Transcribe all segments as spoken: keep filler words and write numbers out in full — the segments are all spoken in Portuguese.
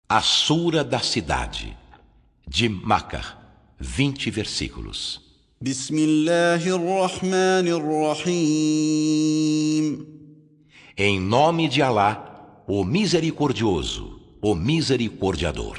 A Sura da Cidade, de Makkah, vinte versículos. Bismillahirrahmanirrahim. Em nome de Alá, o Misericordioso, o Misericordiador.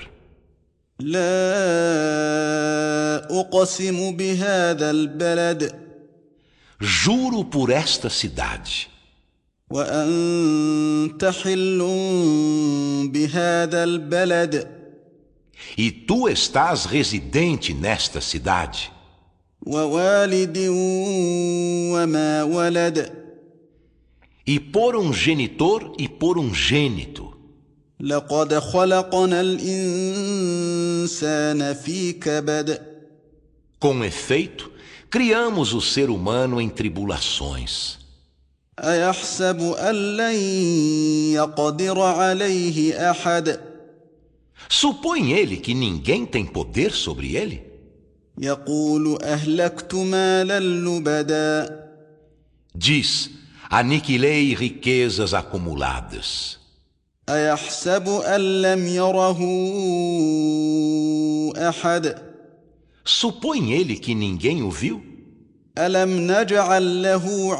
La uqsimu bihadha al-balad. Juro por esta cidade. Wa anta hillun bihadha al-balad. E tu estás residente nesta cidade. Wa walidin wa ma walad. E por um genitor e por um gênito. لقد خلقنا الإنسان في كبد. Com efeito, criamos o ser humano em tribulações. أيحسب أن لن يقدر عليه أحد. Supõe ele que ninguém tem poder sobre ele? يقول أهلكت مالا لبدا. Diz, aniquilei riquezas acumuladas. أيحسب أن لم يره أحد. Supõe ele que ninguém o viu? ألم نجعل له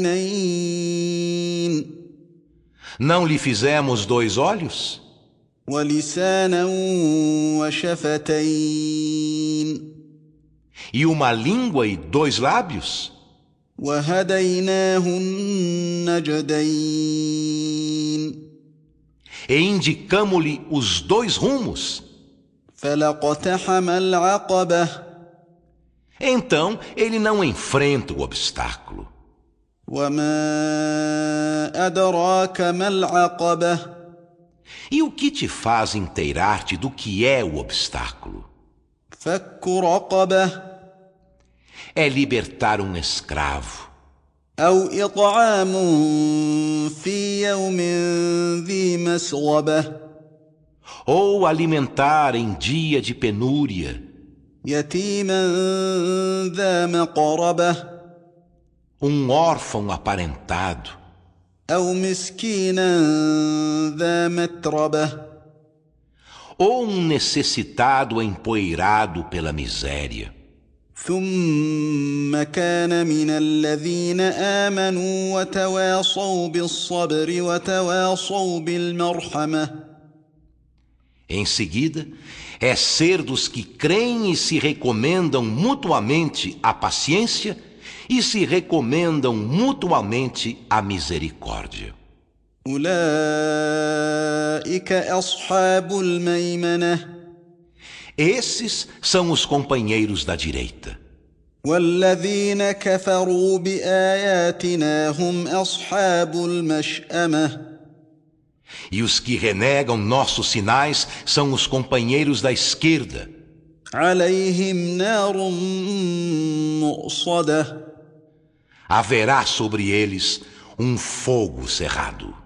عينين. Não lhe fizemos dois olhos? ولسانا وشفتين. E uma língua e dois lábios? وهديناه النجدين. E indicamo-lhe os dois rumos. فلقتحم العقبة. Então ele não enfrenta o obstáculo. وما أدراك ما العقبة. E o que te faz inteirar-te do que é o obstáculo? فك رقبة. É libertar um escravo. أو إطعام في يوم ذي مسغبة. Ou alimentar em dia de penúria. يتيما ذا مقربة. Um órfão aparentado. أو مسكينا ذا متربة. Ou um necessitado empoeirado pela miséria. ثم كان من الذين آمنوا وتواصوا بالصبر وتواصوا بالمرحمة. Em seguida, é ser dos que creem e se recomendam mutuamente a paciência e se recomendam mutuamente a misericórdia. أولئك أصحاب الميمنة. Esses são os companheiros da direita. والذين كفروا بآياتنا هم أصحاب المشأمة. E os que renegam nossos sinais são os companheiros da esquerda. عليهم نار مؤصدة. Haverá sobre eles um fogo cerrado.